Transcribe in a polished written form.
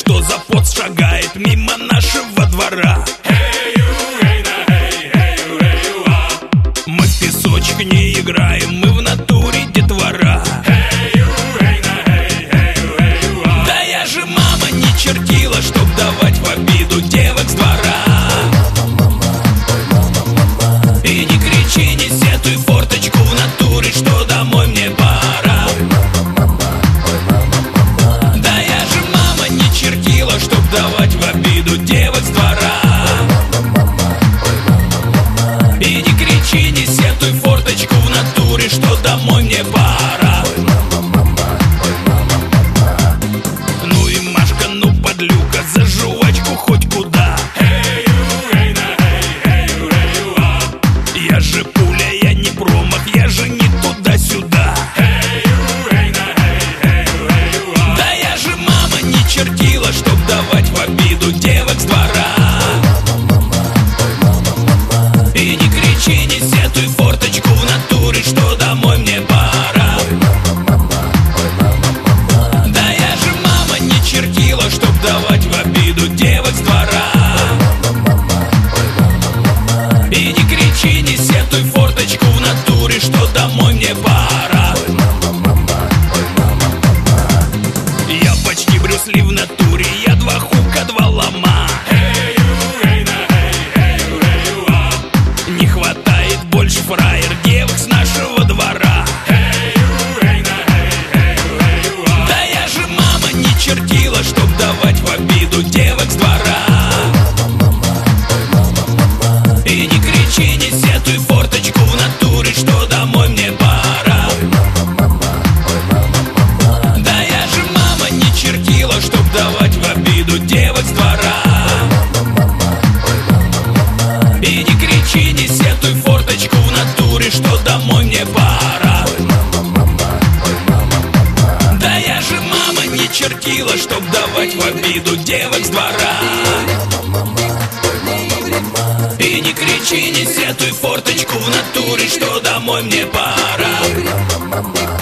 что за поц шагает мимо нашего двора. Мы в песочек не играем, мы в натуре детвора. Да я же мама не чертила, чтоб давать в обиду девок с двора. И не кричи, не сетуй, форточку в натуре, что домой мне пора. Да я же мама не чертила, чтоб давать в обиду девок с двора. И не кричи, не сетуй, форточку в натуре, что домой мне пора. Ну и Машка, ну подлюка, за жвачку хоть куда. Я же пуля, я не промах, я же не туда-сюда. Да я же мама не чертила, чтоб давать в обиду девок с двора. И не кричи, не сетуй, форточку в натуре, что домой мне пора. Да я же мама не чертила, чтоб давать в обиду девок с двора. И не кричи, не сетуй, форточку в натуре, что домой мне пора. Я почти Брюс Ли в натуре, я два хука, два лома. Не хватает больше фраер девок с нашего двора. Да я же мама не чертила, чтоб давать в обиду девок с двора. И не кричи, не сетуй, форточку в натуре, что домой мне пора. Да я же мама не чертила, чтоб давать в обиду девок с двора. И не кричи, не сетуй, форточку в натуре, что домой мне пора. Да я же мама не чертила, чтоб давать в обиду девок с двора. И не кричи, не сетуй, форточку в натуре, что домой мне пора.